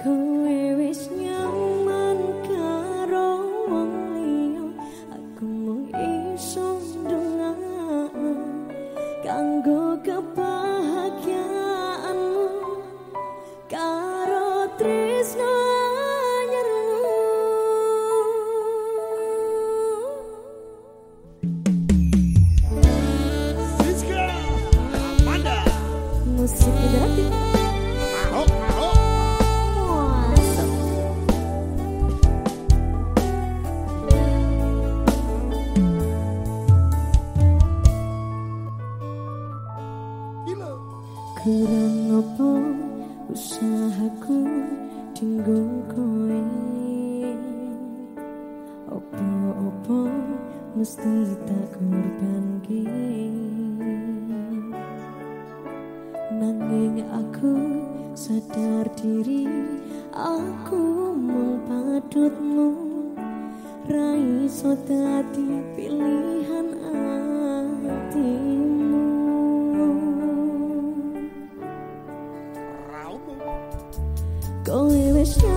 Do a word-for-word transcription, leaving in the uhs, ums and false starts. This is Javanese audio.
Kowe wis nyaman karo wong liya, aku mung iso ndongakno kanggo kebahagiaanmu karo tresno anyarmu. Siska Amanda Musik Idrati Ahok ahok Mantap. Gila. Kurang apa usahaku dinggo kowe, opo-opo mesti tak korbanke. Nanging aku sadar diri, aku mung padutmu, ra iso dadi pilihan atimu. Kowe wis